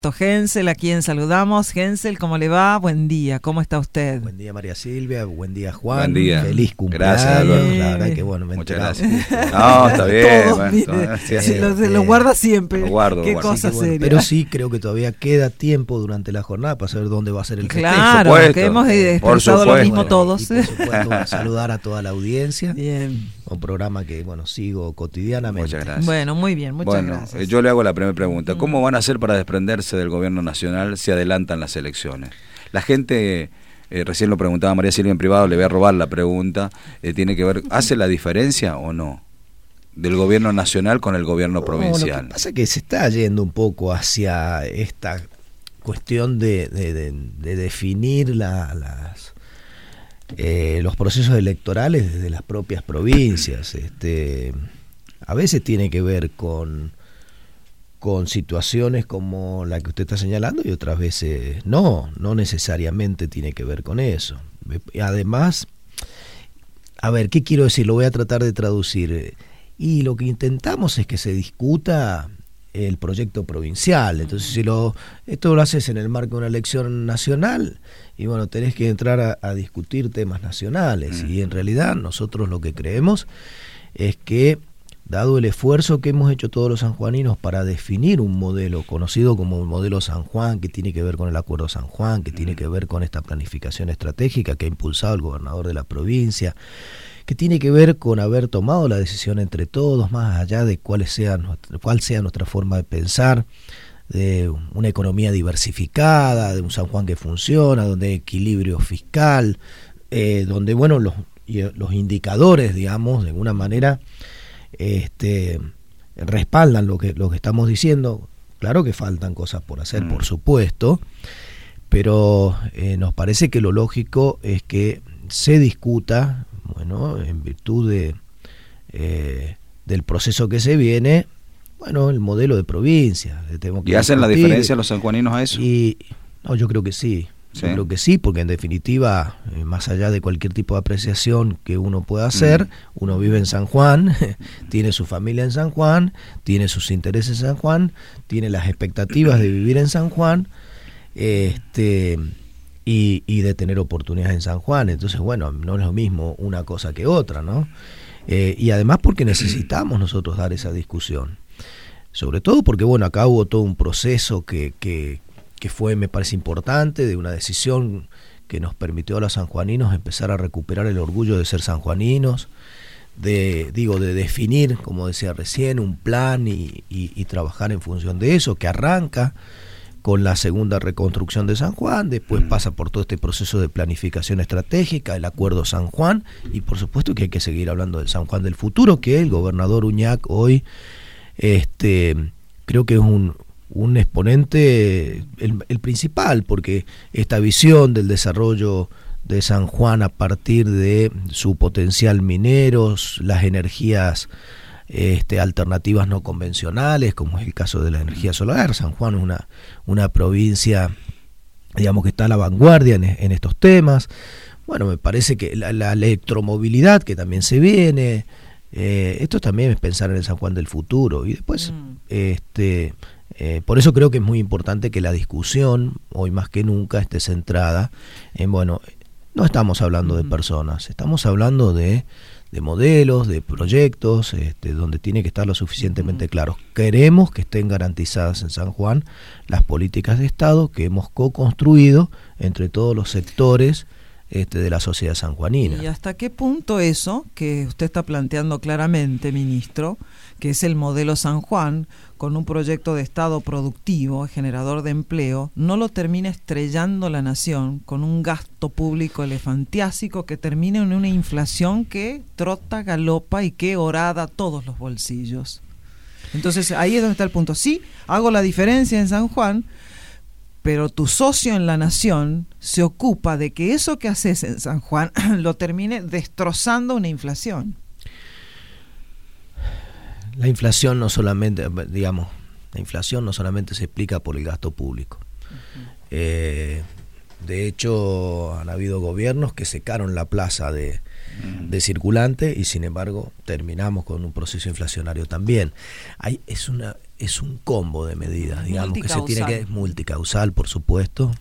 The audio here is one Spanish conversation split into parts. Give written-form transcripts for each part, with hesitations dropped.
Hensel, a quien saludamos. Hensel, ¿cómo le va? Buen día, ¿cómo está usted? Buen día, María Silvia, buen día, Juan. Buen día. Feliz cumpleaños. Gracias, Alberto. La verdad que bueno, Muchas gracias. No, está bien. Lo guarda siempre. Lo guardo. Qué cosa que, bueno, seria. pero sí creo que todavía queda tiempo durante la jornada para saber dónde va a ser el festejo. Claro, que hemos expresado lo mismo todos. Y por supuesto, saludar a toda la audiencia. Bien. Un programa que, sigo cotidianamente. Muchas gracias. Bueno, muy bien, muchas gracias. Yo le hago la primera pregunta. ¿Cómo van a hacer para desprenderse del gobierno nacional si adelantan las elecciones? La gente, recién lo preguntaba María Silvia en privado, le voy a robar la pregunta, tiene que ver, ¿hace la diferencia o no del gobierno nacional con el gobierno provincial? Lo que pasa es que se está yendo un poco hacia esta cuestión de definir los procesos electorales desde las propias provincias. A veces tiene que ver con situaciones como la que usted está señalando y otras veces no necesariamente tiene que ver con eso. Además, a ver, ¿qué quiero decir? Lo voy a tratar de traducir. Y lo que intentamos es que se discuta el proyecto provincial. Entonces, si esto lo haces en el marco de una elección nacional, y bueno, tenés que entrar a discutir temas nacionales. Y en realidad nosotros lo que creemos es que, dado el esfuerzo que hemos hecho todos los sanjuaninos para definir un modelo conocido como un modelo San Juan, que tiene que ver con el Acuerdo San Juan, que tiene que ver con esta planificación estratégica que ha impulsado el gobernador de la provincia, que tiene que ver con haber tomado la decisión entre todos, más allá de cuál sea nuestra forma de pensar, de una economía diversificada, de un San Juan que funciona, donde hay equilibrio fiscal, donde los indicadores, digamos, de alguna manera respaldan lo que estamos diciendo. Claro que faltan cosas por hacer, por supuesto, pero nos parece que lo lógico es que se discuta, en virtud del proceso que se viene, el modelo de provincia. ¿Y hacen la diferencia los sanjuaninos a eso? Yo creo que sí. ¿Sí? Yo creo que sí, porque en definitiva, más allá de cualquier tipo de apreciación que uno pueda hacer, uno vive en San Juan, tiene su familia en San Juan, tiene sus intereses en San Juan, tiene las expectativas de vivir en San Juan, y de tener oportunidades en San Juan. Entonces, no es lo mismo una cosa que otra, ¿no? Y además porque necesitamos nosotros dar esa discusión. Sobre todo porque, acá hubo todo un proceso que fue, me parece importante, de una decisión que nos permitió a los sanjuaninos empezar a recuperar el orgullo de ser sanjuaninos, de definir, como decía recién, un plan y trabajar en función de eso, que arranca con la segunda reconstrucción de San Juan, después pasa por todo este proceso de planificación estratégica, el Acuerdo San Juan, y por supuesto que hay que seguir hablando del San Juan del futuro, que el gobernador Uñac hoy creo que es un exponente, el principal, porque esta visión del desarrollo de San Juan a partir de su potencial mineros, las energías alternativas no convencionales, como es el caso de la energía solar. San Juan es una provincia, digamos, que está a la vanguardia en estos temas. Me parece que la electromovilidad que también se viene, esto también es pensar en el San Juan del futuro. Y después, por eso creo que es muy importante que la discusión, hoy más que nunca, esté centrada en, no estamos hablando de personas, estamos hablando de modelos, de proyectos, donde tiene que estar lo suficientemente claros. Queremos que estén garantizadas en San Juan las políticas de Estado que hemos co-construido entre todos los sectores de la sociedad sanjuanina. ¿Y hasta qué punto eso que usted está planteando claramente, ministro, que es el modelo San Juan, con un proyecto de Estado productivo, generador de empleo, no lo termina estrellando la nación con un gasto público elefantiásico que termina en una inflación que trota, galopa y que horada todos los bolsillos? Entonces ahí es donde está el punto. Sí, hago la diferencia en San Juan, pero tu socio en la nación se ocupa de que eso que haces en San Juan lo termine destrozando una inflación. La inflación no solamente se explica por el gasto público. De hecho, han habido gobiernos que secaron la plaza de circulante y sin embargo terminamos con un proceso inflacionario también. Es un combo de medidas, digamos, que se tiene que... Multicausal, por supuesto.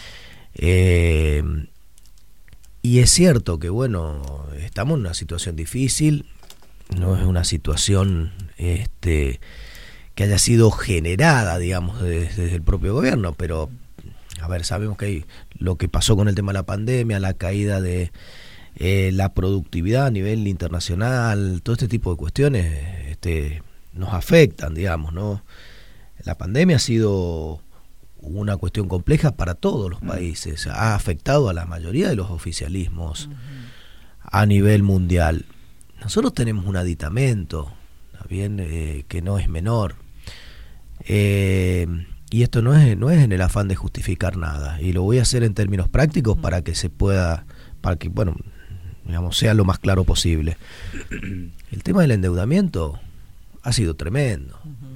Y es cierto que, bueno, estamos en una situación difícil, no es una situación que haya sido generada, digamos, desde el propio gobierno, pero, a ver, sabemos que hay lo que pasó con el tema de la pandemia, la caída de la productividad a nivel internacional, todo este tipo de cuestiones nos afectan, digamos, ¿no? La pandemia ha sido una cuestión compleja para todos los países, ha afectado a la mayoría de los oficialismos a nivel mundial. Nosotros tenemos un aditamento, también que no es menor, y esto no es en el afán de justificar nada, y lo voy a hacer en términos prácticos para que se pueda, para que, bueno, digamos, sea lo más claro posible. El tema del endeudamiento ha sido tremendo.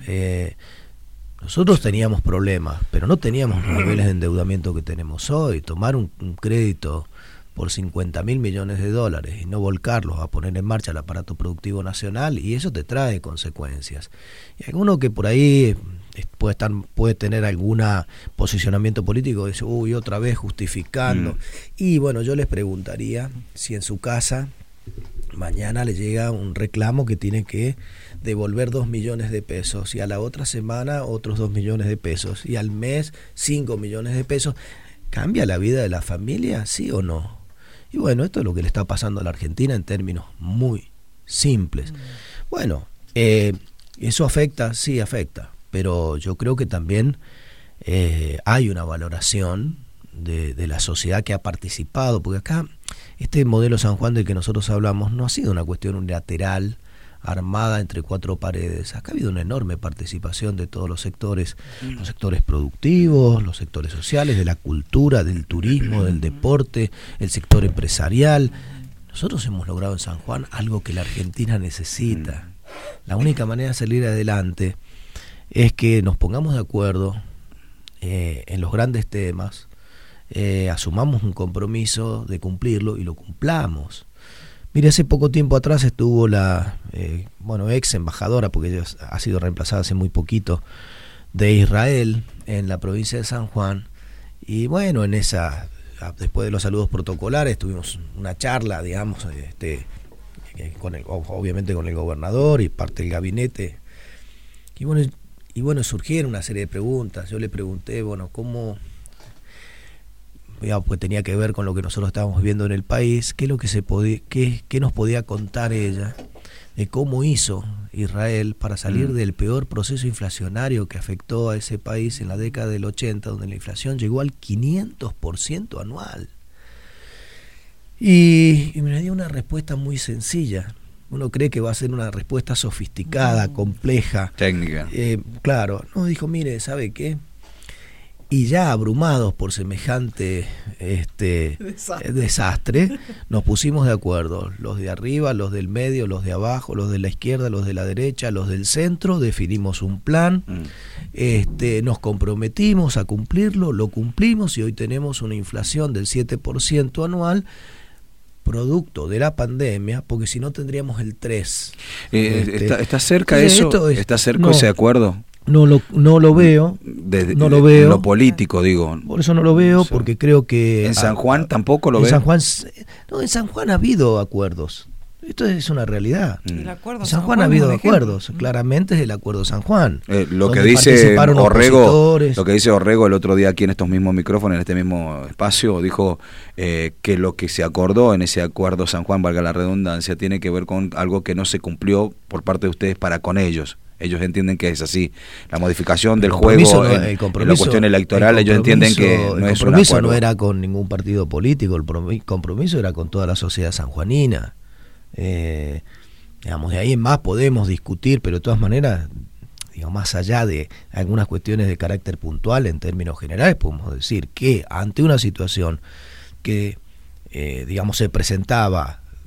Nosotros teníamos problemas, pero no teníamos los niveles de endeudamiento que tenemos hoy. Tomar un crédito por 50.000 millones de dólares y no volcarlos a poner en marcha el aparato productivo nacional, y eso te trae consecuencias. Y alguno que por ahí puede tener algún posicionamiento político, dice, uy, otra vez justificando. Y bueno, yo les preguntaría si en su casa mañana le llega un reclamo que tiene que devolver 2 millones de pesos, y a la otra semana otros 2 millones de pesos, y al mes 5 millones de pesos. ¿Cambia la vida de la familia, sí o no? Y bueno, esto es lo que le está pasando a la Argentina en términos muy simples. Bueno, ¿eso afecta? Sí, afecta, pero yo creo que también hay una valoración de la sociedad que ha participado, porque acá este modelo San Juan del que nosotros hablamos no ha sido una cuestión unilateral, armada entre cuatro paredes. Acá ha habido una enorme participación de todos los sectores productivos, los sectores sociales, de la cultura, del turismo, del deporte, el sector empresarial. Nosotros hemos logrado en San Juan algo que la Argentina necesita. La única manera de salir adelante es que nos pongamos de acuerdo en los grandes temas, asumamos un compromiso de cumplirlo y lo cumplamos. Mire, hace poco tiempo atrás estuvo la ex embajadora, porque ella ha sido reemplazada hace muy poquito, de Israel en la provincia de San Juan, y bueno, en esa, después de los saludos protocolares, tuvimos una charla, digamos, obviamente con el gobernador y parte del gabinete, y bueno, surgieron una serie de preguntas. Yo le pregunté, bueno, ¿cómo...? Pues tenía que ver con lo que nosotros estábamos viendo en el país, qué es lo que qué nos podía contar ella de cómo hizo Israel para salir del peor proceso inflacionario que afectó a ese país en la década del 80, donde la inflación llegó al 500% anual. Y me dio una respuesta muy sencilla. Uno cree que va a ser una respuesta sofisticada, compleja, técnica. Claro, no, dijo, mire, ¿sabe qué? Y ya abrumados por semejante desastre, nos pusimos de acuerdo, los de arriba, los del medio, los de abajo, los de la izquierda, los de la derecha, los del centro, definimos un plan, nos comprometimos a cumplirlo, lo cumplimos, y hoy tenemos una inflación del 7% anual, producto de la pandemia, porque si no tendríamos el 3%. ¿Está cerca eso? ¿Está cerca ese acuerdo? No lo veo, no lo veo. En lo político, digo. Por eso no lo veo, porque creo que... ¿En San Juan tampoco lo veo? En San Juan ha habido acuerdos. Esto es una realidad. El acuerdo en San Juan ha habido acuerdos. Claramente es el acuerdo San Juan. Lo que dice Orrego el otro día aquí en estos mismos micrófonos, en este mismo espacio, dijo que lo que se acordó en ese acuerdo San Juan, valga la redundancia, tiene que ver con algo que no se cumplió por parte de ustedes para con ellos. Ellos entienden que es así. La modificación del juego en la cuestión electoral, ellos entienden que no es un acuerdo. El compromiso no era con ningún partido político, el compromiso era con toda la sociedad sanjuanina. Digamos, de ahí en más podemos discutir, pero de todas maneras, digamos, más allá de algunas cuestiones de carácter puntual, en términos generales, podemos decir que ante una situación que, digamos, se presentaba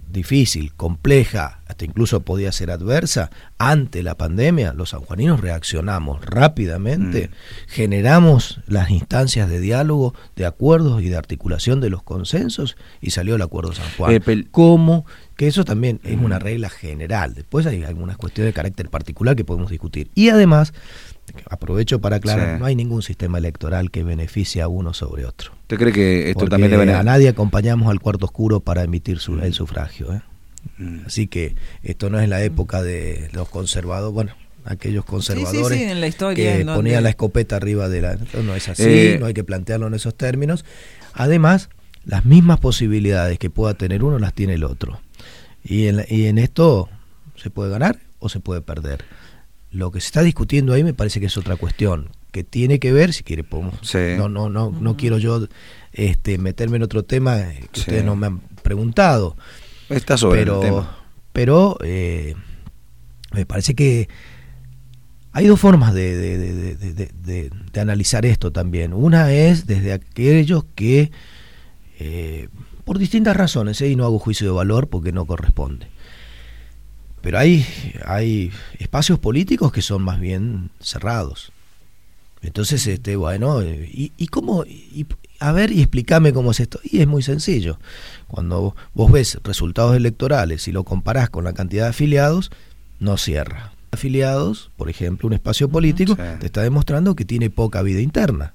difícil, compleja, hasta incluso podía ser adversa, ante la pandemia, los sanjuaninos reaccionamos rápidamente, generamos las instancias de diálogo, de acuerdos y de articulación de los consensos, y salió el Acuerdo San Juan. ¿Cómo? Que eso también es una regla general. Después hay algunas cuestiones de carácter particular que podemos discutir. Y además, aprovecho para aclarar, no hay ningún sistema electoral que beneficie a uno sobre otro. ¿Usted cree que esto porque también debe... a nadie acompañamos al cuarto oscuro para emitir el sufragio, ¿eh? Así que esto no es la época de los conservadores, bueno, aquellos conservadores en la historia, que ponían la escopeta arriba de la... No es así, no hay que plantearlo en esos términos. Además, las mismas posibilidades que pueda tener uno las tiene el otro. Y en esto se puede ganar o se puede perder. Lo que se está discutiendo ahí me parece que es otra cuestión que tiene que ver, si quiere podemos, no quiero yo meterme en otro tema que ustedes no me han preguntado. Está sobre el tema. Pero me parece que hay dos formas de analizar esto también. Una es desde aquellos que por distintas razones, y no hago juicio de valor porque no corresponde, pero hay espacios políticos que son más bien cerrados. Entonces, bueno, ¿y cómo? A ver, y explícame cómo es esto. Y es muy sencillo. Cuando vos ves resultados electorales y lo comparás con la cantidad de afiliados, no cierra. Afiliados, por ejemplo, un espacio político, te está demostrando que tiene poca vida interna.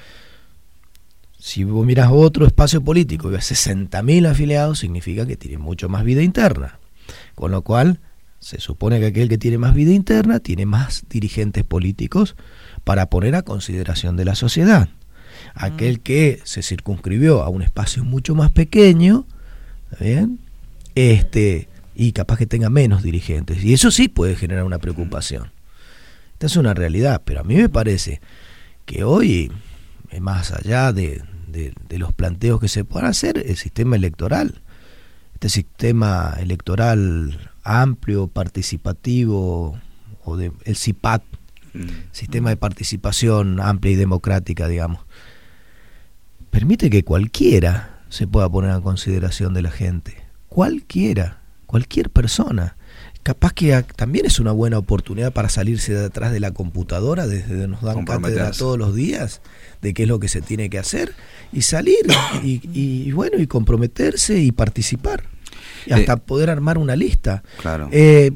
Si vos mirás otro espacio político y ves 60.000 afiliados, significa que tiene mucho más vida interna. Con lo cual, se supone que aquel que tiene más vida interna tiene más dirigentes políticos para poner a consideración de la sociedad. Aquel que se circunscribió a un espacio mucho más pequeño, ¿está bien? Y capaz que tenga menos dirigentes. Y eso sí puede generar una preocupación. Esta es una realidad, pero a mí me parece que hoy, más allá de los planteos que se puedan hacer, el sistema electoral, este sistema electoral amplio, participativo, o el CIPAD, sistema de participación amplia y democrática, digamos, permite que cualquiera se pueda poner a consideración de la gente. Cualquier persona. Capaz que también es una buena oportunidad para salirse de atrás de la computadora, desde donde nos dan cátedra todos los días de qué es lo que se tiene que hacer, y salir y bueno, y comprometerse y participar, y hasta poder armar una lista. Claro.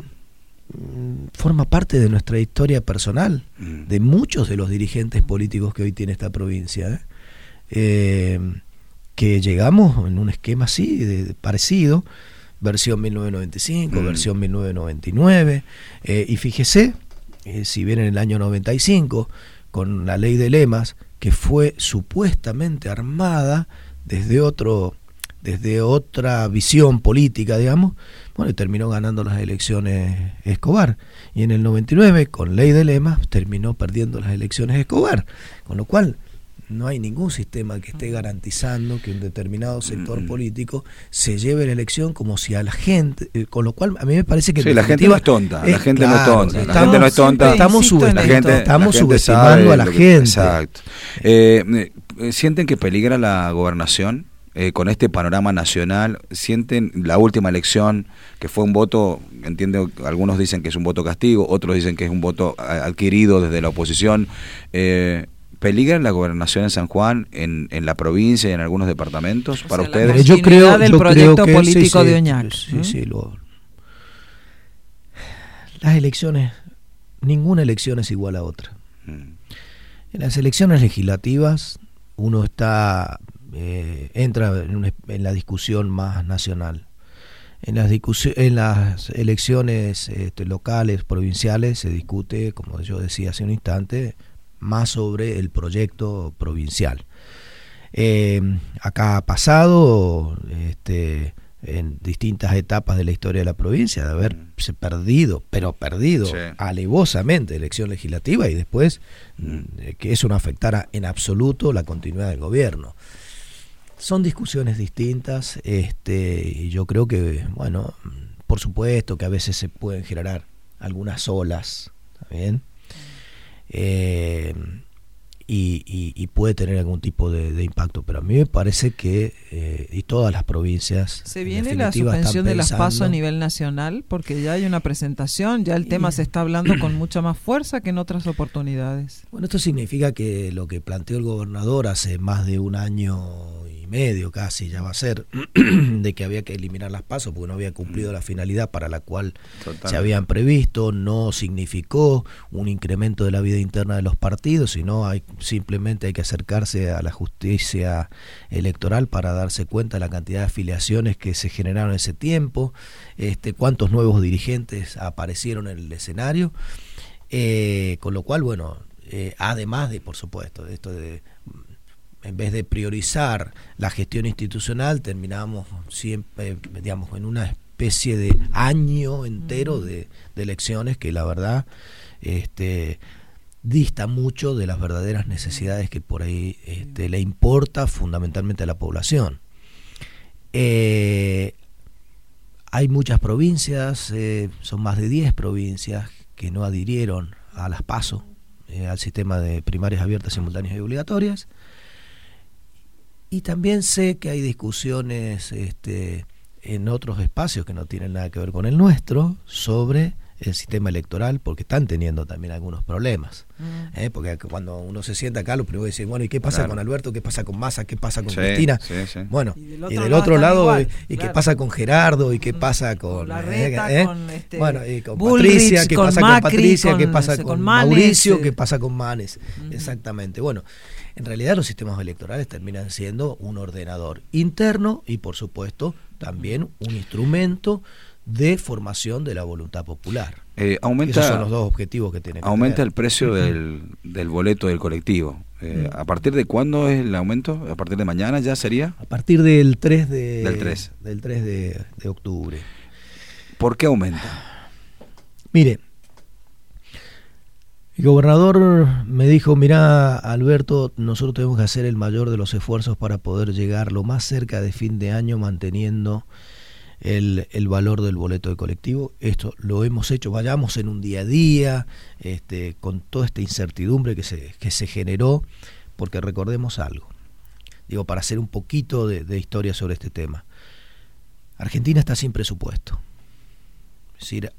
Forma parte de nuestra historia personal, de muchos de los dirigentes políticos que hoy tiene esta provincia, que llegamos en un esquema así, parecido, versión 1995, versión 1999, y fíjese, si bien en el año 95, con la ley de lemas, que fue supuestamente armada desde otra visión política, digamos, bueno, y terminó ganando las elecciones Escobar, y en el 99, con ley de lemas, terminó perdiendo las elecciones Escobar, con lo cual no hay ningún sistema que esté garantizando que un determinado sector político se lleve la elección como si a la gente, con lo cual a mí me parece que la gente no es tonta, la gente no es tonta, estamos subestimando a la gente. Exacto. ¿Sienten que peligra la gobernación con este panorama nacional? ¿Sienten la última elección que fue un voto, entiendo, algunos dicen que es un voto castigo, otros dicen que es un voto adquirido desde la oposición? ¿Peligra la gobernación en San Juan, en la provincia y en algunos departamentos para ustedes? Yo creo del proyecto político de Oñac. Las elecciones, ninguna elección es igual a otra. En las elecciones legislativas uno entra en la discusión más nacional. En las elecciones locales, provinciales, se discute, como yo decía hace un instante, más sobre el proyecto provincial. Acá ha pasado en distintas etapas de la historia de la provincia de haberse perdido alevosamente elección legislativa, y después que eso no afectara en absoluto la continuidad del gobierno. Son discusiones distintas, y yo creo que, bueno, por supuesto que a veces se pueden generar algunas olas, ¿está bien? y puede tener algún tipo de impacto, pero a mí me parece que y todas las provincias se viene la suspensión de las PASO a nivel nacional, porque ya hay una presentación, ya el tema se está hablando con mucha más fuerza que en otras oportunidades. Bueno, esto significa que lo que planteó el gobernador hace más de un año y medio casi ya va a ser de que había que eliminar las PASO porque no había cumplido la finalidad para la cual se habían previsto, no significó un incremento de la vida interna de los partidos, sino simplemente hay que acercarse a la justicia electoral para darse cuenta de la cantidad de afiliaciones que se generaron en ese tiempo, cuántos nuevos dirigentes aparecieron en el escenario, con lo cual, bueno, además de, por supuesto, de esto de en vez de priorizar la gestión institucional, terminamos siempre, digamos, en una especie de año entero de elecciones que la verdad dista mucho de las verdaderas necesidades que por ahí le importa fundamentalmente a la población. Hay muchas provincias, son más de 10 provincias que no adhirieron a las PASO, al sistema de primarias abiertas, simultáneas y obligatorias. Y también sé que hay discusiones en otros espacios que no tienen nada que ver con el nuestro sobre el sistema electoral, porque están teniendo también algunos problemas. Porque cuando uno se sienta acá, lo primero que dice, bueno, ¿y qué pasa con Alberto? ¿Qué pasa con Massa? ¿Qué pasa con Cristina? Sí. Bueno, y del otro lado, igual, ¿y qué pasa con Gerardo? ¿Y qué pasa con Larreta, bueno, y con Bullrich, Patricia? ¿Qué pasa con Patricia? ¿Qué pasa con Mauricio? Manes, ¿Qué pasa con Manes? Exactamente. Bueno, en realidad los sistemas electorales terminan siendo un ordenador interno y, por supuesto, también un instrumento de formación de la voluntad popular. Esos son los dos objetivos que tiene que aumenta tener. El precio del boleto del colectivo. ¿A partir de cuándo es el aumento? ¿A partir de mañana ya sería? A partir del 3 del 3 de octubre. ¿Por qué aumenta? Mire, el gobernador me dijo, mirá, Alberto, nosotros tenemos que hacer el mayor de los esfuerzos para poder llegar lo más cerca de fin de año manteniendo el valor del boleto de colectivo. Esto lo hemos hecho, vayamos en un día a día, con toda esta incertidumbre que se generó, porque recordemos algo, digo, para hacer un poquito de historia sobre este tema. Argentina está sin presupuesto, es decir,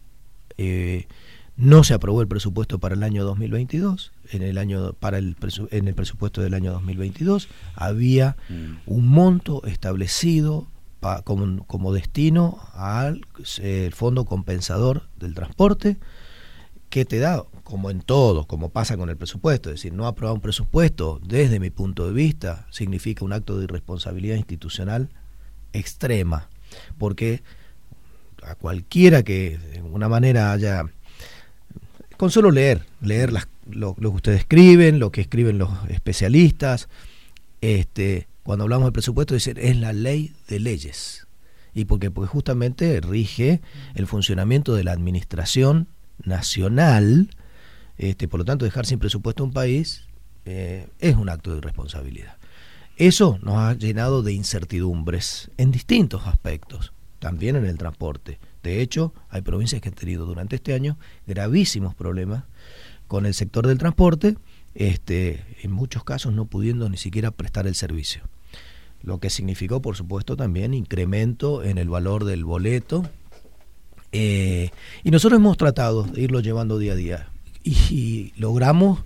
no se aprobó el presupuesto para el año 2022, en el presupuesto del año 2022 había un monto establecido como destino al fondo compensador del transporte, que te da, como en todo, como pasa con el presupuesto, es decir, no aprobar un presupuesto, desde mi punto de vista, significa un acto de irresponsabilidad institucional extrema, porque a cualquiera que de alguna manera haya, con solo leer lo que ustedes escriben, lo que escriben los especialistas, cuando hablamos del presupuesto, dicen, es la ley de leyes. Y porque justamente rige el funcionamiento de la administración nacional, por lo tanto, dejar sin presupuesto a un país es un acto de irresponsabilidad. Eso nos ha llenado de incertidumbres en distintos aspectos, también en el transporte. De hecho, hay provincias que han tenido durante este año gravísimos problemas con el sector del transporte, en muchos casos no pudiendo ni siquiera prestar el servicio. Lo que significó, por supuesto, también incremento en el valor del boleto. Y nosotros hemos tratado de irlo llevando día a día. Y logramos,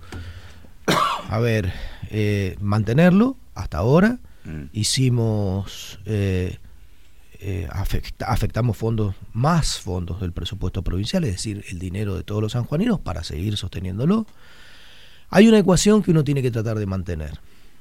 mantenerlo hasta ahora. Hicimos, afectamos más fondos del presupuesto provincial, es decir, el dinero de todos los sanjuaninos para seguir sosteniéndolo. Hay una ecuación que uno tiene que tratar de mantener.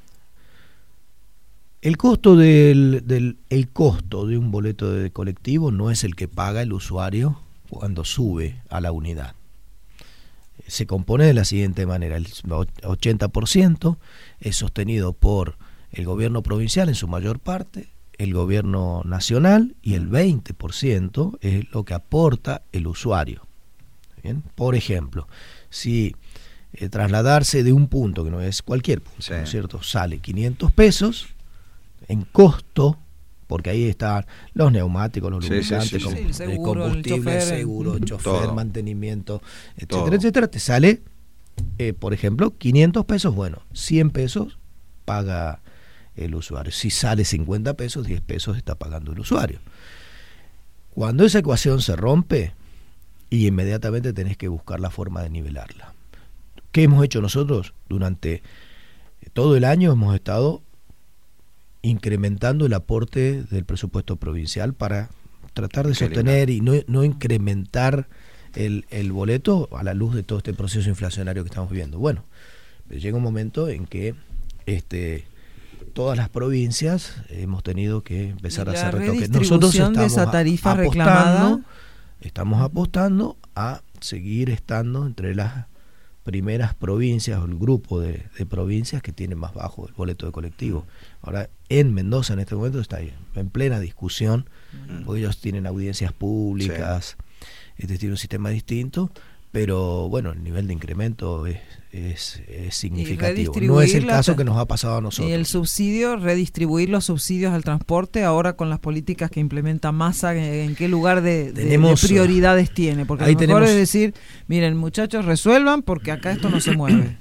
El costo el costo de un boleto de colectivo no es el que paga el usuario cuando sube a la unidad. Se compone de la siguiente manera: el 80% es sostenido por el gobierno provincial en su mayor parte, el gobierno nacional, y el 20% es lo que aporta el usuario. ¿Bien? Por ejemplo, si trasladarse de un punto, que no es cualquier punto, ¿no es cierto?, sale 500 pesos en costo, porque ahí están los neumáticos, los lubricantes, el seguro, combustible, el seguro, chofer, todo, mantenimiento, etcétera, etcétera, te sale por ejemplo, 500 pesos, bueno, 100 pesos paga el usuario. Si sale 50 pesos, 10 pesos está pagando el usuario. Cuando esa ecuación se rompe, y inmediatamente tenés que buscar la forma de nivelarla. ¿Qué hemos hecho nosotros? Durante todo el año hemos estado incrementando el aporte del presupuesto provincial para tratar de sostener y no incrementar el boleto a la luz de todo este proceso inflacionario que estamos viviendo. Bueno, llega un momento en que todas las provincias hemos tenido que empezar a hacer retoques. Nosotros de esa tarifa reclamada, estamos apostando a seguir estando entre las primeras provincias o el grupo de provincias que tienen más bajo el boleto de colectivo. Ahora, en Mendoza en este momento está en plena discusión, porque ellos tienen audiencias públicas, tiene un sistema distinto, pero bueno, el nivel de incremento es significativo. No es el caso que nos ha pasado a nosotros. Y el subsidio, redistribuir los subsidios al transporte ahora con las políticas que implementa Massa, ¿en qué lugar de prioridades tiene? Porque a lo mejor es decir, miren muchachos, resuelvan porque acá esto no se mueve.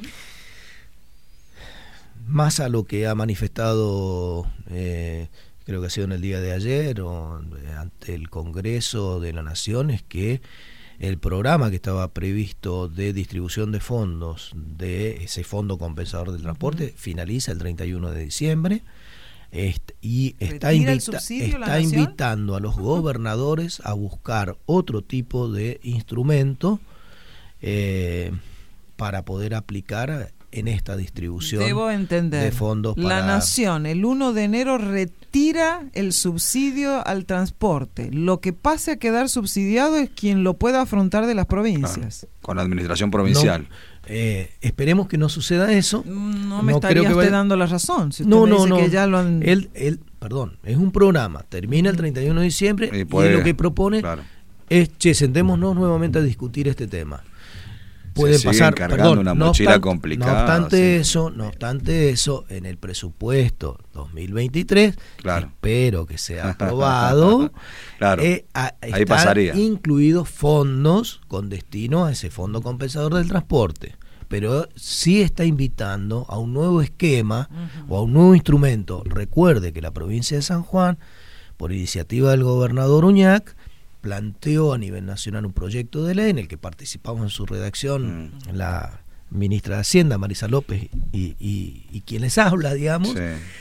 Massa lo que ha manifestado, creo que ha sido en el día de ayer o ante el Congreso de la Nación, es que el programa que estaba previsto de distribución de fondos de ese fondo compensador del transporte finaliza el 31 de diciembre y está invitando a los gobernadores a buscar otro tipo de instrumento para poder aplicar en esta distribución de fondos. La Nación el 1 de enero retira el subsidio al transporte. Lo que pase a quedar subsidiado es quien lo pueda afrontar de las provincias. Con la administración provincial. Esperemos que no suceda eso. No me estaría usted dando la razón. Si usted me dice que ya lo han... Perdón, es un programa. Termina el 31 de diciembre y lo que propone es, sentémonos nuevamente a discutir este tema. Pueden pasar, una mochila complicada. No obstante eso, en el presupuesto 2023, espero que sea aprobado, ahí pasaría. Incluidos fondos con destino a ese fondo compensador del transporte. Pero sí está invitando a un nuevo esquema o a un nuevo instrumento. Recuerde que la provincia de San Juan, por iniciativa del gobernador Uñac, planteó a nivel nacional un proyecto de ley en el que participamos en su redacción la ministra de Hacienda, Marisa López, y quien les habla, digamos,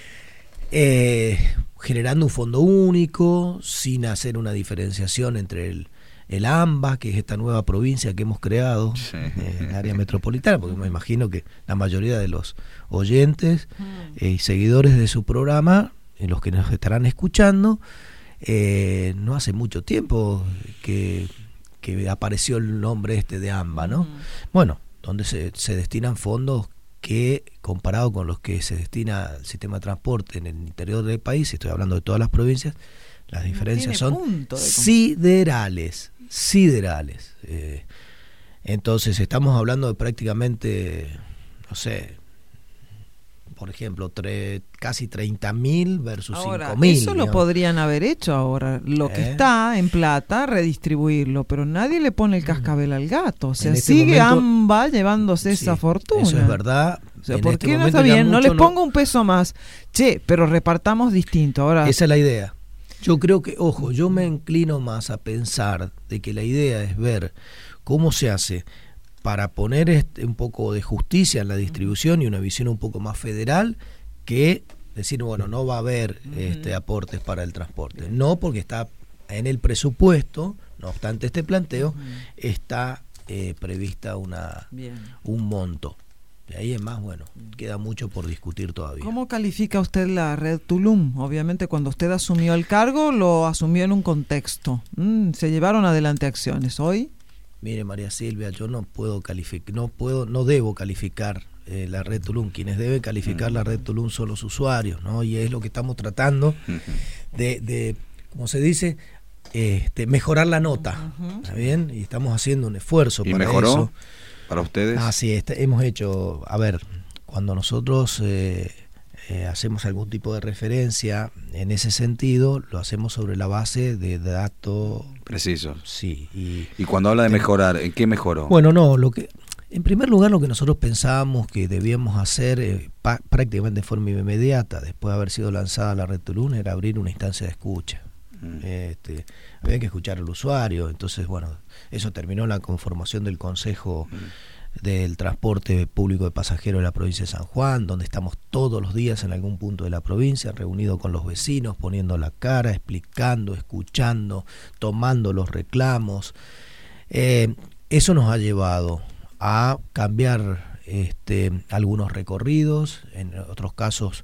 generando un fondo único, sin hacer una diferenciación entre el AMBA, que es esta nueva provincia que hemos creado en el área metropolitana, porque me imagino que la mayoría de los oyentes y seguidores de su programa, los que nos estarán escuchando, no hace mucho tiempo que apareció el nombre de AMBA, ¿no? Bueno, donde se destinan fondos que, comparado con los que se destina al sistema de transporte en el interior del país, estoy hablando de todas las provincias, las diferencias son siderales. Entonces estamos hablando de prácticamente, no sé, por ejemplo, casi 30.000 versus 5.000. Eso lo podrían haber hecho ahora. Lo que está en plata, redistribuirlo, pero nadie le pone el cascabel al gato. O sea, sigue AMBA llevándose esa fortuna. Eso es verdad. O sea, ¿por qué no está bien? No les pongo un peso más. Pero repartamos distinto. Ahora, esa es la idea. Yo creo que, yo me inclino más a pensar de que la idea es ver cómo se hace para poner un poco de justicia en la distribución y una visión un poco más federal, que decir, no va a haber aportes para el transporte. No, porque está en el presupuesto, no obstante este planteo, está prevista un monto. De ahí es más, queda mucho por discutir todavía. ¿Cómo califica usted la red Tulum? Obviamente cuando usted asumió el cargo, lo asumió en un contexto. Se llevaron adelante acciones. ¿Hoy? Mire, María Silvia, yo no puedo calificar, no debo calificar la red Tulum. Quienes deben calificar la red Tulum son los usuarios, ¿no? Y es lo que estamos tratando de ¿cómo se dice? Mejorar la nota, ¿está bien? Y estamos haciendo un esfuerzo para eso. ¿Y mejoró para ustedes? Sí, hemos hecho, cuando nosotros hacemos algún tipo de referencia en ese sentido, lo hacemos sobre la base de datos precisos. Sí. Y cuando habla de mejorar, ¿en qué mejoró? Bueno, lo que En primer lugar, lo que nosotros pensábamos que debíamos hacer prácticamente de forma inmediata, después de haber sido lanzada la Red Tulum, era abrir una instancia de escucha. Había que escuchar al usuario. Entonces, bueno, eso terminó en la conformación del Consejo del Transporte Público de Pasajeros de la provincia de San Juan, donde estamos todos los días en algún punto de la provincia, reunidos con los vecinos, poniendo la cara, explicando, escuchando, tomando los reclamos. Eso nos ha llevado a cambiar algunos recorridos, en otros casos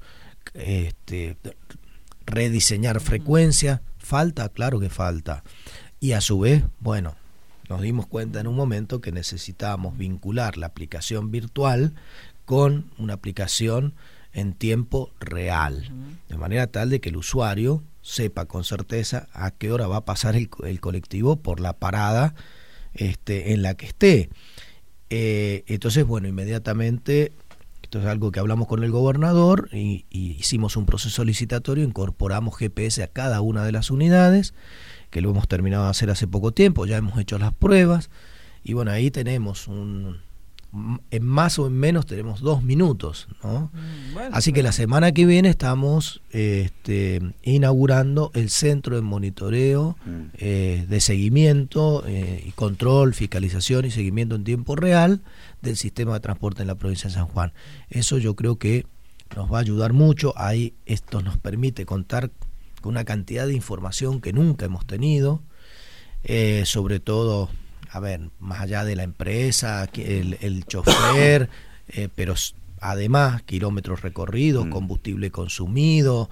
rediseñar frecuencia. Falta, claro que falta. Y a su vez, bueno, nos dimos cuenta en un momento que necesitábamos vincular la aplicación virtual con una aplicación en tiempo real, de manera tal de que el usuario sepa con certeza a qué hora va a pasar el colectivo por la parada en la que esté. Entonces, bueno, inmediatamente, esto es algo que hablamos con el gobernador y hicimos un proceso licitatorio, incorporamos GPS a cada una de las unidades, que lo hemos terminado de hacer hace poco tiempo, ya hemos hecho las pruebas, y bueno, ahí tenemos en más o en menos tenemos 2 minutos, ¿no? Bueno, así que la semana que viene estamos inaugurando el centro de monitoreo, de seguimiento y control, fiscalización y seguimiento en tiempo real del sistema de transporte en la provincia de San Juan. Eso yo creo que nos va a ayudar mucho. Ahí esto nos permite contar con una cantidad de información que nunca hemos tenido, sobre todo, a ver, más allá de la empresa, el chofer, pero además kilómetros recorridos, combustible consumido,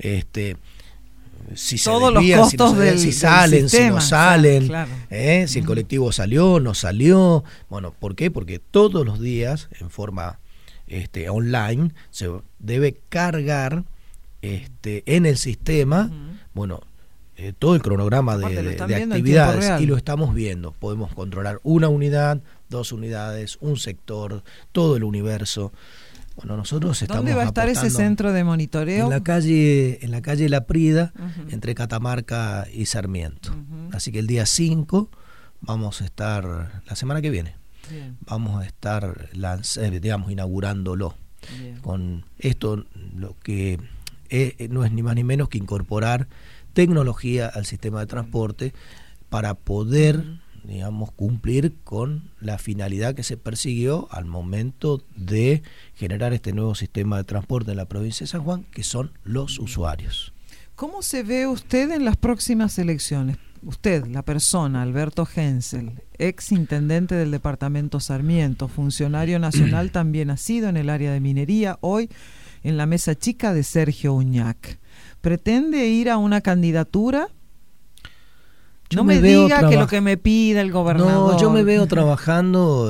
si se todos desvían, los costos si salen, del sistema, si no salen, claro. Si el colectivo salió, no salió. Bueno, ¿por qué? Porque todos los días, en forma online, se debe cargar en el sistema, bueno, todo el cronograma de actividades, y lo estamos viendo. Podemos controlar una unidad, 2 unidades, un sector, todo el universo. Bueno, nosotros estamos. ¿Dónde va a estar ese centro de monitoreo? En la calle La Prida, entre Catamarca y Sarmiento. Así que el día 5 vamos a estar, la semana que viene, vamos a estar inaugurándolo. Bien. Con esto, lo que no es ni más ni menos que incorporar tecnología al sistema de transporte para poder, digamos, cumplir con la finalidad que se persiguió al momento de generar este nuevo sistema de transporte en la provincia de San Juan, que son los usuarios. ¿Cómo se ve usted en las próximas elecciones? Usted, la persona, Alberto Hensel, ex intendente del departamento Sarmiento, funcionario nacional también ha sido en el área de minería, hoy en la mesa chica de Sergio Uñac. ¿Pretende ir a una candidatura? No me diga que lo que me pida el gobernador. No, yo me veo trabajando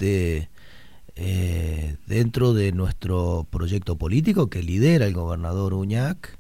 dentro de nuestro proyecto político que lidera el gobernador Uñac,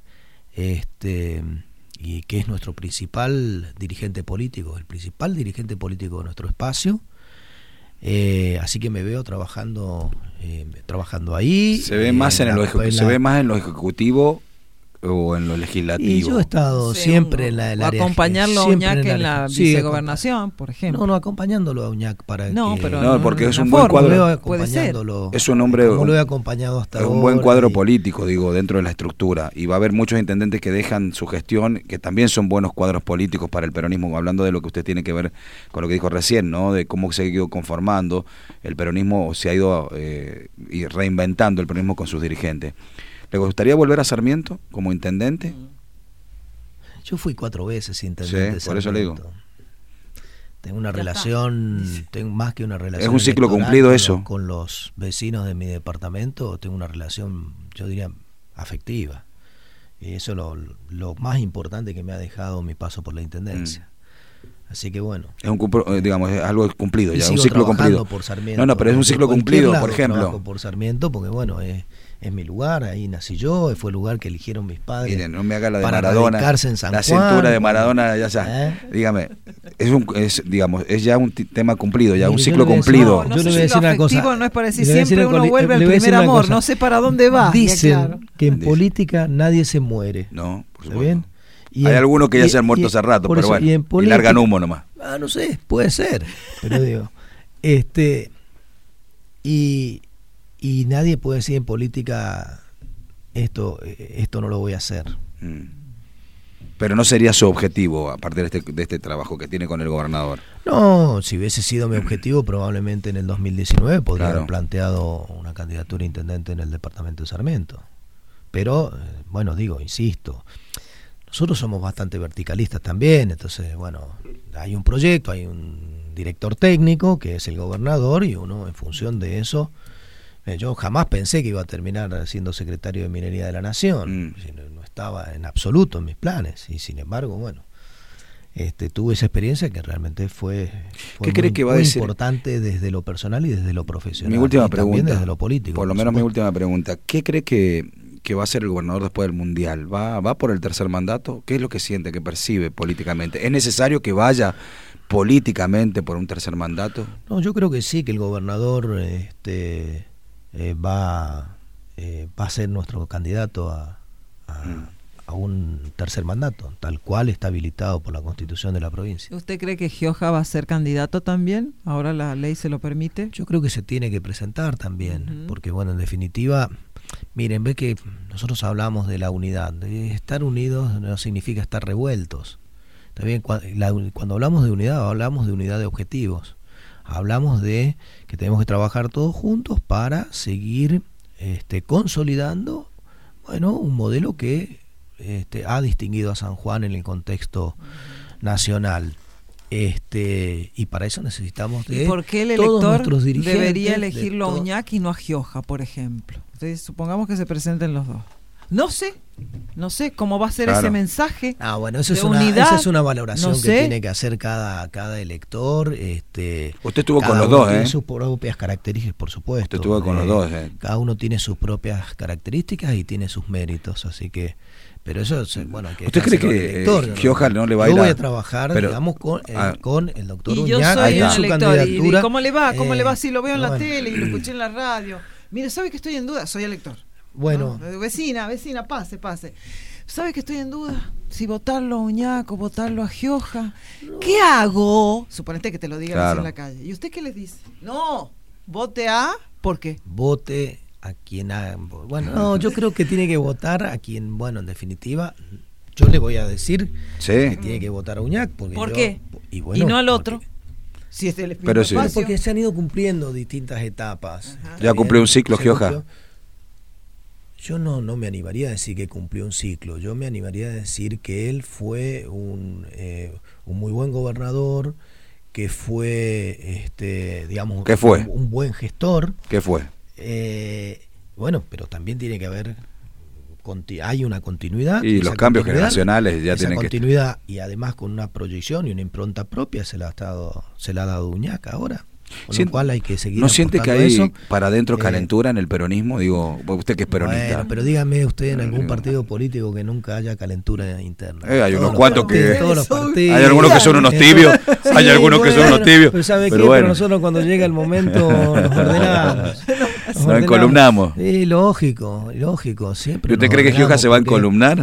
y que es nuestro principal dirigente político, el principal dirigente político de nuestro espacio. Así que me veo trabajando ahí. Se ve más en lo ejecutivo o en lo legislativo. Y yo he estado siempre en la área. Acompañarlo a Uñac en la vicegobernación, por ejemplo. No, acompañándolo a Uñac para porque es un buen cuadro. Puede ser. Es un hombre. Como lo he acompañado hasta ahora. Es un buen cuadro político, digo, dentro de la estructura. Y va a haber muchos intendentes que dejan su gestión, que también son buenos cuadros políticos para el peronismo. Hablando de lo que usted tiene que ver con lo que dijo recién, ¿no? De cómo se ha ido conformando el peronismo, se ha ido y reinventando el peronismo con sus dirigentes. ¿Le gustaría volver a Sarmiento como intendente? Yo fui 4 veces intendente. Sí, por eso le digo. Tengo una relación, tengo más que una relación. Es un ciclo cumplido eso. Con los vecinos de mi departamento tengo una relación, yo diría, afectiva. Y eso es lo más importante que me ha dejado mi paso por la intendencia. Así que bueno. Es es algo cumplido, ya un ciclo cumplido. Por Sarmiento, pero es un ciclo cumplido, por ejemplo. Por Sarmiento, porque bueno, es mi lugar, ahí nací yo, fue el lugar que eligieron mis padres. Miren, no me haga la de para Maradona, radicarse en San la Juan, cintura de Maradona, ya está. Dígame, es ya un tema cumplido, ya un ciclo cumplido. Yo le voy a decir una cosa. No es para decir siempre uno vuelve al primer amor, no sé para dónde va. Dicen que en política nadie se muere. No, por supuesto. ¿Bien? Hay algunos que ya se han muerto hace rato, pero bueno, y largan humo nomás. No sé, puede ser, pero digo, Y nadie puede decir en política esto no lo voy a hacer. Pero no sería su objetivo a partir de este trabajo que tiene con el gobernador. No, si hubiese sido mi objetivo, probablemente en el 2019 podría Claro. haber planteado una candidatura a intendente en el departamento de Sarmiento. Pero, bueno, insisto, nosotros somos bastante verticalistas también, entonces, bueno, hay un proyecto, hay un director técnico que es el gobernador y uno en función de eso, yo jamás pensé que iba a terminar siendo secretario de Minería de la Nación, no estaba en absoluto en mis planes y sin embargo, bueno, tuve esa experiencia que realmente fue ¿Qué cree que va a muy decir? importante desde lo personal y desde lo profesional. Mi última y también pregunta, desde lo político. por lo menos mi última pregunta, ¿qué cree que va a hacer el gobernador después del Mundial? ¿Va por el tercer mandato? ¿Qué es lo que siente, que percibe políticamente? ¿Es necesario que vaya políticamente por un tercer mandato? No, yo creo que sí, que el gobernador va a ser nuestro candidato a un tercer mandato, tal cual está habilitado por la Constitución de la provincia. ¿Usted cree que Gioja va a ser candidato también? ¿Ahora la ley se lo permite? Yo creo que se tiene que presentar también, porque bueno, en definitiva, miren, ve que nosotros hablamos de la unidad. Estar unidos no significa estar revueltos. También cuando hablamos de unidad de objetivos. Hablamos de que tenemos que trabajar todos juntos para seguir consolidando, bueno, un modelo que ha distinguido a San Juan en el contexto nacional. Y para eso necesitamos de ¿Y por qué el todos elector nuestros dirigentes, debería elegirlo a Uñac y no a Gioja, por ejemplo? Entonces, supongamos que se presenten los dos. No sé cómo va a ser ese mensaje. Bueno, eso de es unidad. esa es una valoración No que sé. tiene que hacer cada elector. Usted estuvo con cada los uno dos, tiene sus propias características, por supuesto. Usted estuvo con los dos, Cada uno tiene sus propias características y tiene sus méritos, así que... Pero eso, bueno, hay que ¿Usted cree dejárselo al que elector, Gioja no le va a ir Yo a- voy a trabajar, pero- digamos, con el doctor Y yo Uñac soy en un su elector. candidatura. ¿Y cómo le va? ¿Cómo le va si lo veo en la bueno. tele y lo escuché en la radio? Mire, ¿sabe que estoy en duda? Soy elector. Bueno, ¿No? Vecina, pase. ¿Sabe que estoy en duda? Si votarlo a Uñac o votarlo a Gioja. ¿Qué hago? Suponete que te lo digan así en la calle. ¿Y usted qué les dice? No, vote a... ¿Por qué? vote a quien haga. Bueno, no, yo creo que tiene que votar a quien, bueno, en definitiva, yo le voy a decir que tiene que votar a Uñac. ¿Por qué? Y, bueno, y no al porque- otro. Si es el Pero sí. espacio. Porque se han ido cumpliendo distintas etapas. Ajá. Ya cumplió un ciclo, Se Gioja. cumplió. Yo no me animaría a decir que cumplió un ciclo. Yo me animaría a decir que él fue un muy buen gobernador, que fue, digamos, ¿Qué fue? un buen gestor. ¿Qué fue? Bueno, pero también tiene que haber hay una continuidad. Y esa los cambios continuidad, generacionales ya esa tienen que... continuidad y además con una proyección y una impronta propia se la ha dado Uñac ahora. Con lo cual hay que seguir. ¿No siente que apostando a hay eso? para adentro calentura en el peronismo? Digo, usted que es peronista. Bueno, pero dígame usted en algún partido político que nunca haya calentura interna. Hay Todos unos los cuantos partidos, que... todos los partidos. Hay algunos que son unos tibios. Hay algunos que son unos tibios. Pero ¿sabe qué? Pero bueno, Pero nosotros cuando llega el momento nos ordenamos. nos encolumnamos. Sí, lógico. Siempre. ¿Y usted nos cree que Gioja ordenamos se va a porque- encolumnar?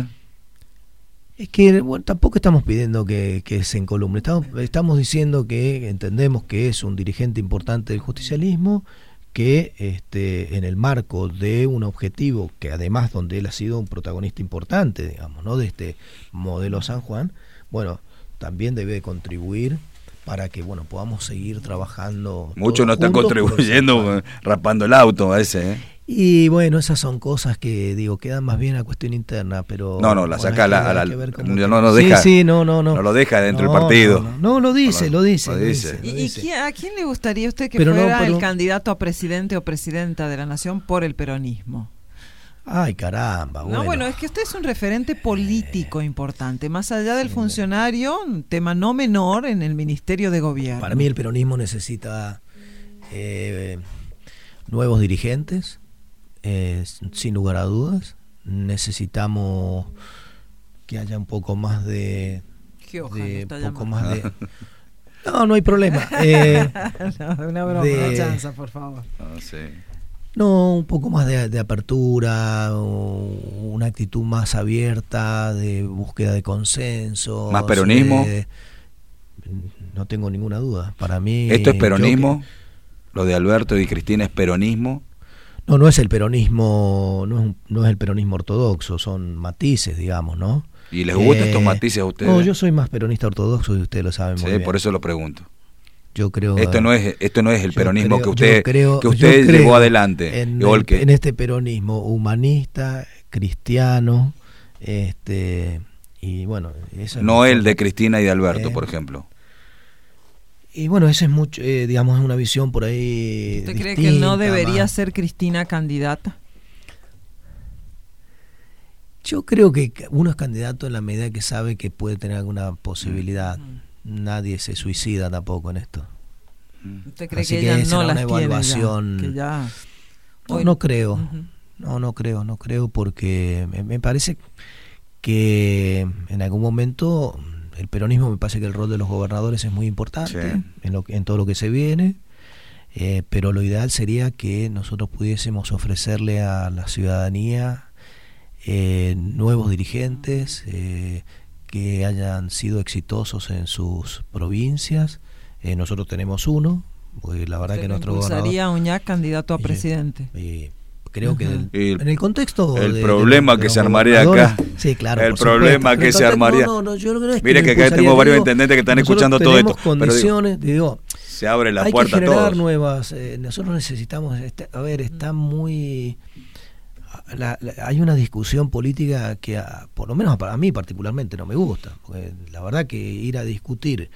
Es que bueno, tampoco estamos pidiendo que se encolumne. Estamos diciendo que entendemos que es un dirigente importante del justicialismo, que en el marco de un objetivo que además donde él ha sido un protagonista importante, digamos, ¿no? De este modelo San Juan, bueno, también debe contribuir para que bueno podamos seguir trabajando. Muchos todos no están juntos por San contribuyendo Juan. rapando el auto a ese, Y bueno, esas son cosas que digo quedan más bien a cuestión interna, pero No, la saca hay que ver cómo- no deja. Sí, no lo deja dentro del partido. No, lo dice. Lo dice. ¿Y a quién le gustaría usted que Pero no, fuera pero- el candidato a presidente o presidenta de la nación por el peronismo? Ay, caramba, bueno. No, bueno, es que usted es un referente político importante, más allá del funcionario, un tema no menor en el Ministerio de Gobierno. Para mí el peronismo necesita nuevos dirigentes, sin lugar a dudas. Necesitamos que haya un poco más de... Gioja de lo está poco llamando. más de... No hay problema. No, una broma, de- una chanza, por favor. No, un poco más de apertura, una actitud más abierta, de búsqueda de consenso. ¿Más peronismo? No tengo ninguna duda. Para mí... ¿Esto es peronismo? ¿Lo de Alberto y Cristina es peronismo? No, no es el peronismo, no es el peronismo ortodoxo, son matices, digamos, ¿no? ¿Y les gustan estos matices a ustedes? No, yo soy más peronista ortodoxo y ustedes lo saben muy bien. Por eso lo pregunto. Yo creo esto no es el peronismo creo, que usted llevó adelante. En este peronismo humanista, cristiano, y bueno, eso no el de Cristina y de Alberto, por ejemplo. Y bueno, esa es mucho, digamos, una visión por ahí. ¿Usted cree que no debería ser Cristina candidata? Yo creo que uno es candidato en la medida que sabe que puede tener alguna posibilidad. Nadie se suicida tampoco en esto. ¿Usted cree Así que ella no una las evaluación. tiene ya? No creo. No creo porque me parece que en algún momento el peronismo, me parece que el rol de los gobernadores es muy importante, sí, en todo lo que se viene, pero lo ideal sería que nosotros pudiésemos ofrecerle a la ciudadanía nuevos dirigentes que hayan sido exitosos en sus provincias. Nosotros tenemos uno, porque la verdad que nuestro gobernador... ¿Sería a Uñac candidato a presidente? Creo que en el contexto el problema que se armaría acá, sí, claro, el problema que se armaría, yo no creo que mire que acá tengo varios intendentes que están escuchando todo esto, condiciones, digo, se abre la puerta a todos. Hay que generar nuevas, nosotros necesitamos, está muy... hay una discusión política que por lo menos para mí particularmente no me gusta, porque la verdad que ir a discutir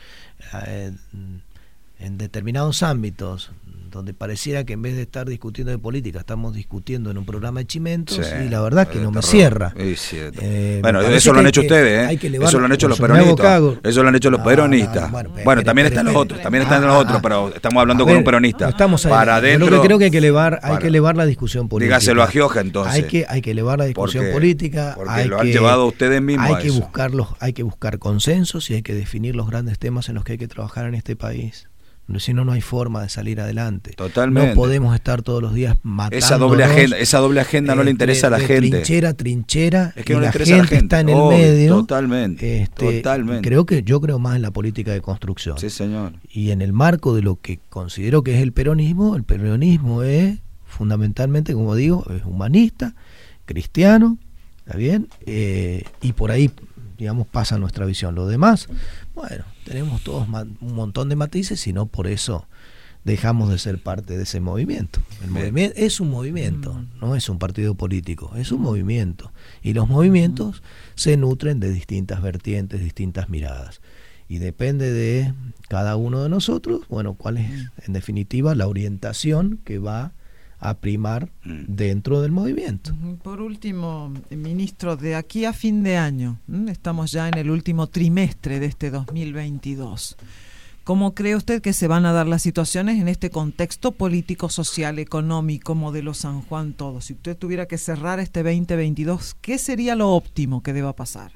en determinados ámbitos donde pareciera que en vez de estar discutiendo de política estamos discutiendo en un programa de chimentos, sí, y la verdad que no me cierra. Bueno, eso lo han hecho ustedes, eso lo han hecho los peronistas, eso lo han hecho los peronistas. Bueno, también están los otros, pero estamos hablando con un peronista. Estamos ahí. Para adentro, yo lo que creo que hay que elevar la discusión política. Dígaselo a Gioja entonces. Hay que elevar la discusión política. Porque lo han llevado ustedes mismos a eso. Hay que buscar consensos y hay que definir los grandes temas en los que hay que trabajar en este país. Si no, no hay forma de salir adelante. Totalmente. No podemos estar todos los días matándonos. Esa doble agenda no le interesa a la gente. Trinchera, es que no le interesa a la gente está en el medio. Totalmente. Yo creo más en la política de construcción. Sí, señor. Y en el marco de lo que considero que es el peronismo es fundamentalmente, como digo, es humanista, cristiano, ¿está bien? Y por ahí, digamos, pasa nuestra visión. Lo demás, bueno, tenemos todos un montón de matices y no por eso dejamos de ser parte de ese movimiento. El movimiento es un movimiento, no es un partido político, es un movimiento. Y los movimientos se nutren de distintas vertientes, distintas miradas. Y depende de cada uno de nosotros, bueno, cuál es en definitiva la orientación que va a primar dentro del movimiento. Por último, ministro, de aquí a fin de año, estamos ya en el último trimestre de este 2022. ¿Cómo cree usted que se van a dar las situaciones en este contexto político, social, económico, modelo San Juan, todo? Si usted tuviera que cerrar este 2022, ¿qué sería lo óptimo que deba pasar?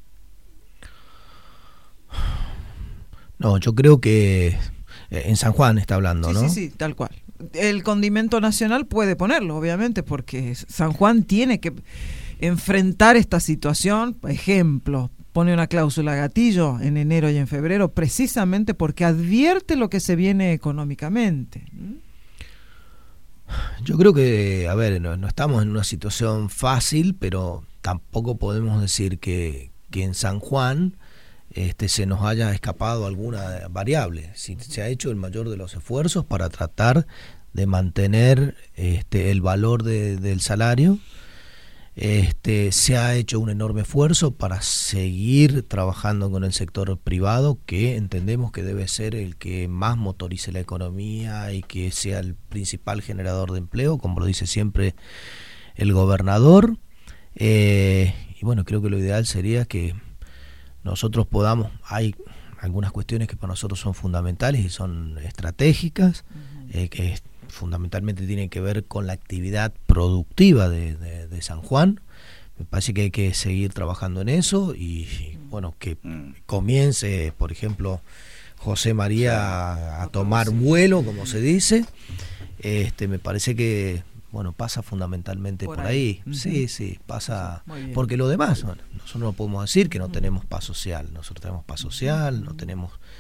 No, yo creo que en San Juan está hablando, ¿no? Sí, tal cual. El condimento nacional puede ponerlo, obviamente, porque San Juan tiene que enfrentar esta situación. Ejemplo, pone una cláusula gatillo en enero y en febrero, precisamente porque advierte lo que se viene económicamente. Yo creo que, a ver, no estamos en una situación fácil, pero tampoco podemos decir que en San Juan se nos haya escapado alguna variable. Si se ha hecho el mayor de los esfuerzos para tratar de mantener el valor del salario, se ha hecho un enorme esfuerzo para seguir trabajando con el sector privado, que entendemos que debe ser el que más motorice la economía y que sea el principal generador de empleo, como lo dice siempre el gobernador. Y bueno, creo que lo ideal sería que nosotros podamos, hay algunas cuestiones que para nosotros son fundamentales y son estratégicas, que fundamentalmente tienen que ver con la actividad productiva de San Juan. Me parece que hay que seguir trabajando en eso y bueno, que comience, por ejemplo, José María a tomar vuelo, como se dice. Me parece que bueno, pasa fundamentalmente por ahí. Sí, pasa. Porque lo demás, bueno, nosotros no podemos decir que no tenemos paz social. Nosotros tenemos paz social, no tenemos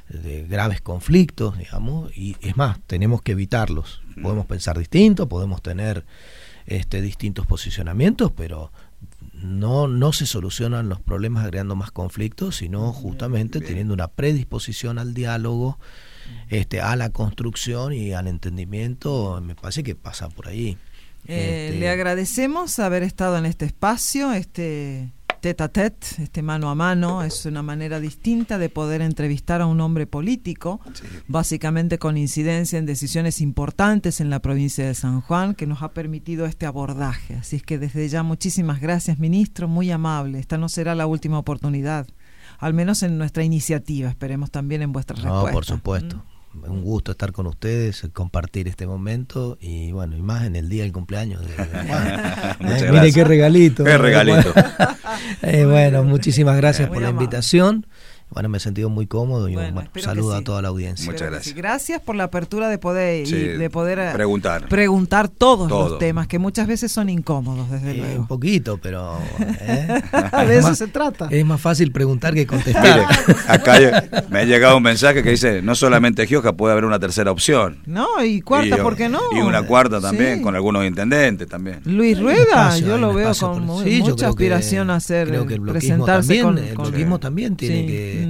de graves conflictos, digamos, y es más, tenemos que evitarlos. Podemos pensar distinto, podemos tener distintos posicionamientos, pero no se solucionan los problemas agregando más conflictos, sino justamente teniendo una predisposición al diálogo, a la construcción y al entendimiento. Me parece que pasa por ahí. Le agradecemos haber estado en este espacio, tete a tete, mano a mano. Es una manera distinta de poder entrevistar a un hombre político, sí, básicamente con incidencia en decisiones importantes en la provincia de San Juan, que nos ha permitido este abordaje. Así es que desde ya muchísimas gracias, ministro, muy amable. Esta no será la última oportunidad, al menos en nuestra iniciativa. Esperemos también en vuestras respuestas. Por supuesto. Un gusto estar con ustedes, compartir este momento y bueno, y más en el día del cumpleaños de Juan. Mire qué regalito. Qué regalito. Bueno, muchísimas gracias por la invitación. Bueno, me he sentido muy cómodo y bueno, saludo a toda la audiencia. Muchas gracias. Sí. Gracias por la apertura de poder, preguntar todos los temas que muchas veces son incómodos, desde luego. Un poquito, pero de eso se trata. Es más fácil preguntar que contestar. Mire, acá me ha llegado un mensaje que dice, no solamente Gioja, puede haber una tercera opción. No, y cuarta, ¿por qué no? Y una cuarta también, con algunos intendentes también. Luis Rueda, yo lo veo con mucha aspiración a ser, presentarse con el bloquismo también tiene que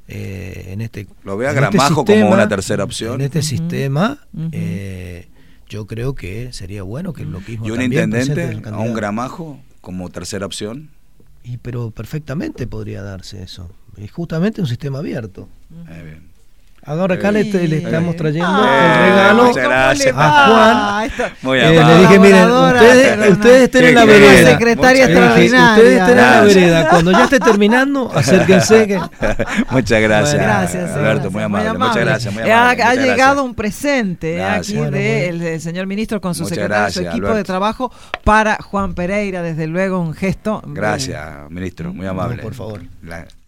lo ve a Gramajo como una tercera opción. En este sistema, yo creo que sería bueno que el bloquismo. ¿Y un intendente a un Gramajo como tercera opción? Pero perfectamente podría darse eso. Es justamente un sistema abierto. Bien. Ahora acá le estamos trayendo el regalo a Juan. Le dije, miren, ustedes estén en la vereda. Secretaria extraordinaria. Ustedes estén en la vereda. Cuando ya esté terminando, acérquense. Muchas gracias. Gracias, Alberto, muy amable. Muchas gracias. Ha llegado un presente aquí del señor ministro con su secretario, su equipo de trabajo para Juan Pereira. Desde luego, un gesto. Gracias, ministro. Muy amable. Por favor.